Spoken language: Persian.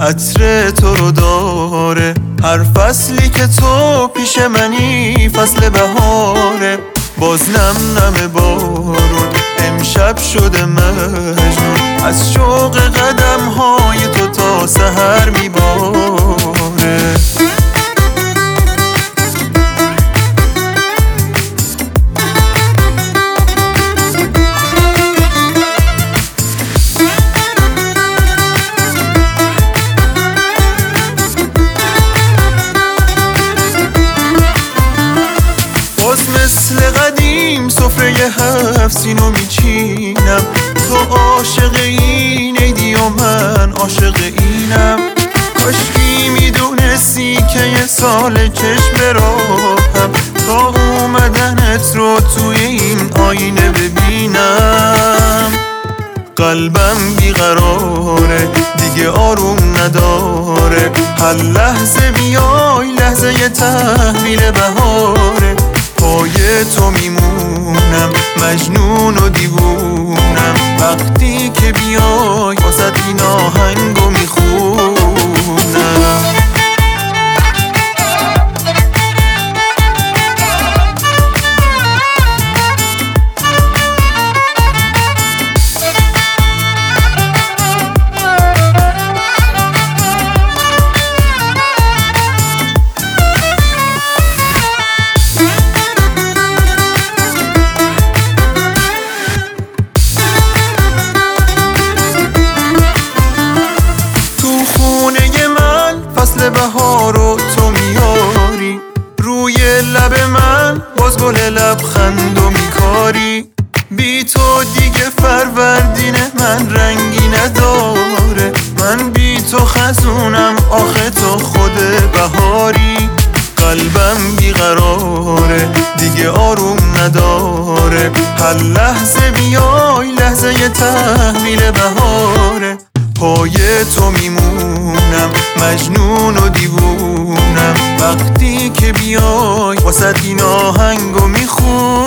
عطر تو رو داره. هر فصلی که تو پیش منی فصل بهاره. باز نم نم بارون امشب شده مجنون، از شوق قدم های تو تا سحر میباره. مثل قدیم سفره 7 سینو میچینم. تو عاشق این عیدی و من عاشق اینم. کاشکی میدونستی که یه سال چشم براهم تا اومدنت رو توی این آینه ببینم. قلبم بیقراره دیگه آروم نداره. هر لحظه بیای لحظه ی تحویل بهاره. پای تو میمونم مجنون و دیوونم، وقتی که بیای واسه این آهنگو میخونم. فصل بهار رو تو میاری، روی لب من باز گل لبخند و میکاری. بی تو دیگه فروردین من رنگی نداره. من بی تو خزونم آخه تو خود بهاری. قلبم بیقراره دیگه آروم نداره. هر لحظه بیای لحظه ی تحویل بهاره. پای تو میمونم مجنون و دیوونم، وقتی که بیای واسه این آهنگو میخونم.